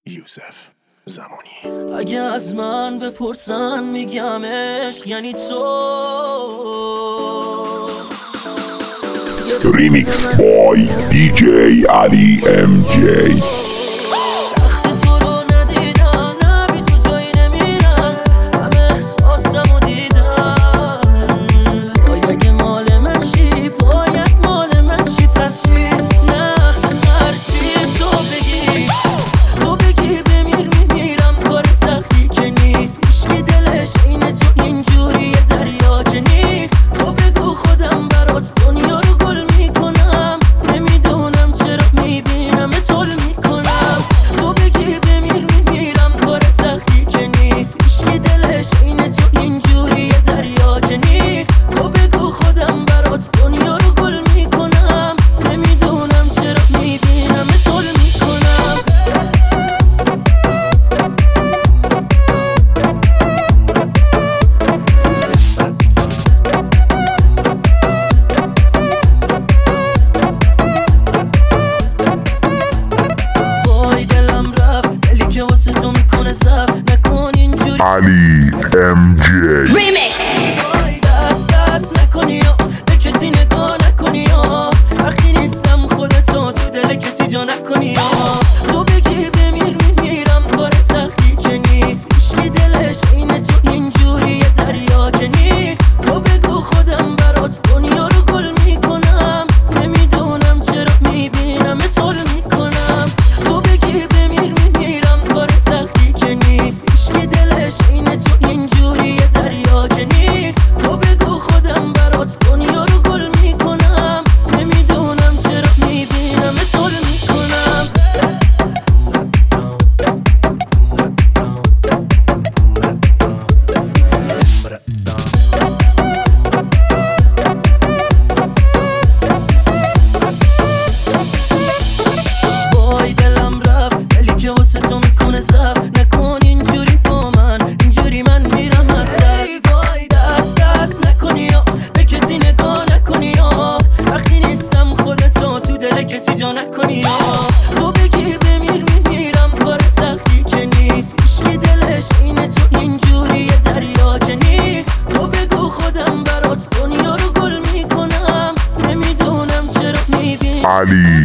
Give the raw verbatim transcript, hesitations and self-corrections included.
یوسف زمانی. اگه از من بپرسن میگم عشق یعنی تو. ریمیکس بای دی جی علی ام جی. سخت تو رو ندیدم، نه بی تو جایی نمیرم، همه احساسمو دیدم. باید مال من شی، باید مال من شی، پس چی؟ نه هرچی تو بگی، تو بگی بمیر میمیرم، کار سختی که نیست، هیچکی دلش اینه تو اینجوری دریا که نیست. تو بگو خودم برات دنیا رو گل میکنم، نمیدونم چرا میبینم تول میکنم. تو بگی بمیر میمیرم، کار سختی که نیست، هیچکی دلش اینه تو اینجوری دریا که نیست. تو بگو خودم برات دنیا رو گل میکنم، نمیدونم چرا میبینم تول میکنم. وای دلم رفت، دلی که واسه تو میکنه زف، نکن اینجوری علی ام جی. وای دست دست نکنی یا به کسی نگاه نکنی یا وقتی نیستم خودتو تو دل کسی جا نکنی یا تو بگی بمیر میمیرم، کار سختی که نیست، هیچکی دلش اینه تو اینجوری دریا که نیست. تو بگو خودم برات دنیا رو گل میکنم، نمیدونم چرا میبینم تول میکنم. تو بگی بمیر میمیرم، کار سختی که نیست، هیچکی دلش اینه تو اینجوری دریا که نیست. تو بگو خودم برات دنیا رو گل میکنم، نمیدونم چرا میبینم تول میکنم. وای دلم رفت، دلی که واسه تو میکنه زف، نکن اینجوری با من، اینجوری من میرم از دست. وای دست دست نکنی یا به کسی نگاه نکنی یا وقتی نیستم خودتو تو دل کسی جا نکنی یا تو بگی بمیر میمیرم، کار سختی که نیست، هیچکی دلش اینه تو اینجوری دریا که نیست. تو بگو خودم برات دنیا رو گل میکنم، نمیدونم چرا میبینم علی